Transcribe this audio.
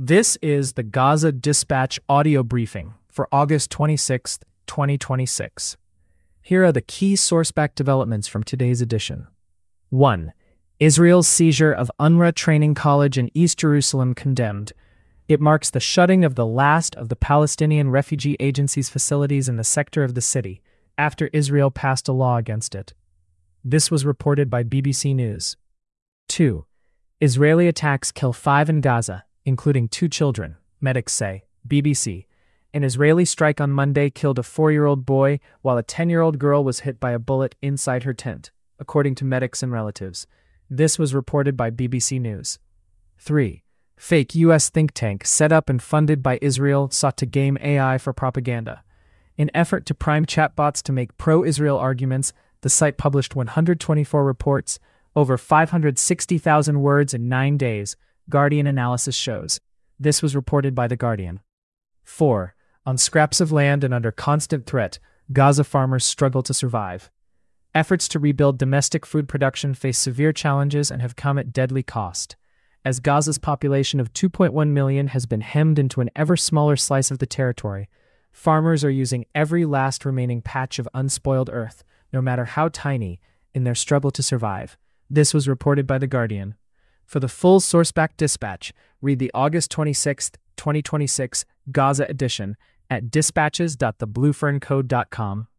This is the Gaza Dispatch audio briefing for August 26, 2026. Here are the key sourceback developments from today's edition. 1. Israel's seizure of UNRWA Training College in East Jerusalem condemned. It marks the shutting of the last of the Palestinian Refugee Agency's facilities in the sector of the city, after Israel passed a law against it. This was reported by BBC News. 2. Israeli attacks kill 5 in Gaza, including 2 children, medics say, BBC. An Israeli strike on Monday killed a 4-year-old boy while a 10-year-old girl was hit by a bullet inside her tent, according to medics and relatives. This was reported by BBC News. 3. Fake U.S. think tank set up and funded by Israel sought to game AI for propaganda. In effort to prime chatbots to make pro-Israel arguments, the site published 124 reports, over 560,000 words in 9 days, Guardian analysis shows. This was reported by The Guardian. 4. On scraps of land and under constant threat, Gaza farmers struggle to survive. Efforts to rebuild domestic food production face severe challenges and have come at deadly cost. As Gaza's population of 2.1 million has been hemmed into an ever smaller slice of the territory, farmers are using every last remaining patch of unspoiled earth, no matter how tiny, in their struggle to survive. This was reported by The Guardian. For the full sourceback dispatch, read the August 26, 2026 Gaza edition at dispatches.theblueferncode.com.